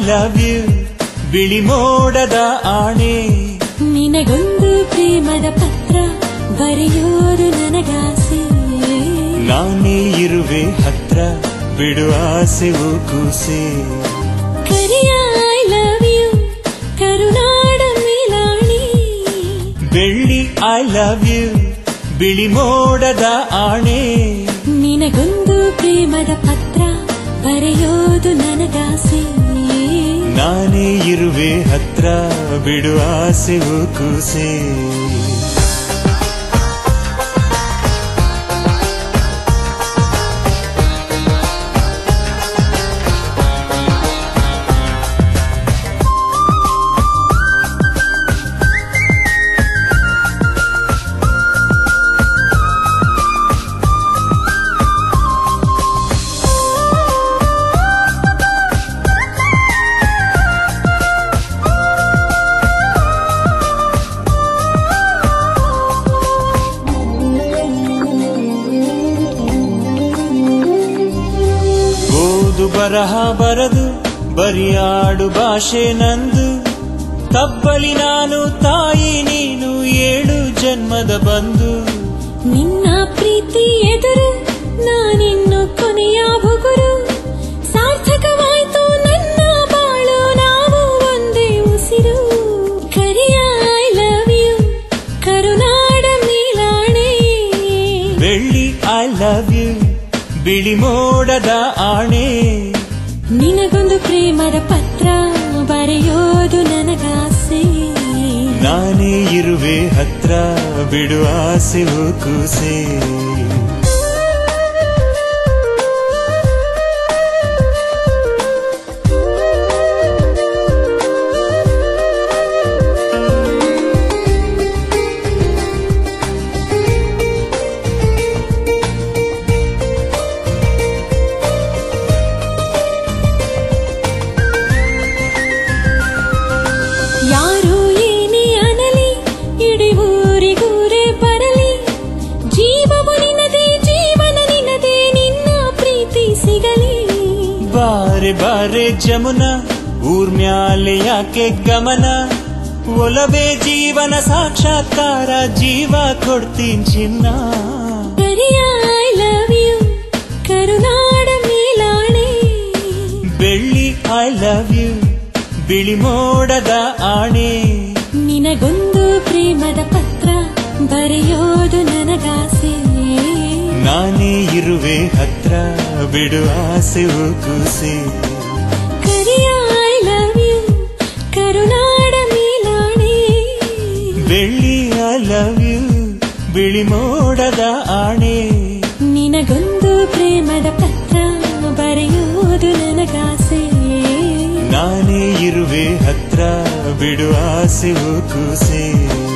love you ಬಿಳಿ ಮೋಡದ ಆಣೆ ನಿನಗೊಂದು ಪ್ರೇಮದ ಪತ್ರ ಬರೆಯೋದು ನನಗಾಸೆ ನಾನೇ ಇರುವೆ ಹತ್ರ ಬಿಡು ಆಸೆವು ಕೂಸೆ ಕರಿಯ ಐ ಲವ್ ಯು ಕರುನಾಡ ಮೇಲಾಣಿ ಬೆಳ್ಳಿ ಐ ಲವ್ ಯು ಬಿಳಿ ಮೋಡದ ಆಣೆ ನಿನಗೊಂದು ಪ್ರೇಮದ ಪತ್ರ ಬರೆಯೋದು ನನಗಾಸೆ ನಾನೇ ಇರುವೆ ಹತ್ರ ಬಿಡು ಆಸೆವು ಕೂಸೆ ಬರಹ ಬರದು ಬರಿಯಾಡು ಭಾಷೆ ನಂದು ತಬ್ಬಲಿ ನಾನು ತಾಯಿ ನೀನು 7 ಜನ್ಮದ ಬಂದು ನಿನ್ನ ಪ್ರೀತಿ ಎದುರು ನಾನಿನ್ನು ಕೊನೆಯ ಬುಗುರು ಸಾರ್ಥಕವಾಯ್ತು ನನ್ನ ಬಾಳು ನಾವು ಒಂದೇ ಉಸಿರು ಕರಿಯ ಐ ಲವ್ ಯು ಕರುನಾಡ ಮೇಲಾಣೆ ಬೆಳ್ಳಿ ಐ ಲವ್ ಯು ಬಿಳಿ ಮೋಡದ ಆಣೆ ನಿನಗೊಂದು ಪ್ರೇಮದ ಪತ್ರ ಬರೆಯೋದು ನನಗಾಸೆ ನಾನೇ ಇರುವೆ ಹತ್ರ ಬಿಡು ಆಸೆವು ಕೂಸೆ ಯಾರು ಏನೇ ಅನಲಿ ಇಡೀ ಊರಿಗೂರೇ ಬರಲಿ ಜೀವವು ನಿನ್ನದೇ ಜೀವನ ನಿನ್ನದೇ ನಿನ್ನ ಪ್ರೀತಿ ಸಿಗಲಿ ಬಾರೆ ಬಾರೆ ಜಮುನಾ ಊರ್ಮ್ಯಾಲೆ ಯಾಕೆ ಗಮನ ಒಲವೇ ಜೀವನ ಸಾಕ್ಷಾತ್ಕಾರ ಜೀವ ಕೊಡ್ತೀನಿ ಚಿನ್ನ ಕರಿಯ ಐ ಲವ್ ಯು ಕರುನಾಡ ಮೇಲಾಣೆ ಬೆಳ್ಳಿ ಐ ಲವ್ ಯು ಬಿಳಿ ಮೋಡದ ಆಣೆ ನಿನಗೊಂದು ಪ್ರೇಮದ ಪತ್ರ ಬರೆಯೋದು ನನಗಾಸೆ ನಾನೇ ಇರುವೆ ಹತ್ರ ಬಿಡು ಆಸೆವು ಕೂಸೆ ಕರಿಯ ಐ ಲವ್ ಯು ಕರುನಾಡ ಮೇಲಾಣೆ ಬೆಳ್ಳಿ ಐ ಲವ್ ಯು ಬಿಳಿ ಮೋಡದ ಆಣೆ ನಿನಗೊಂದು ಪ್ರೇಮದ ಪತ್ರ ಬರೆಯೋದು ನನಗಾಸೆ ನಾನೇ ಇರುವೆ ಹತ್ರ ಬಿಡು ಆಸೆವು ಕೂಸೆ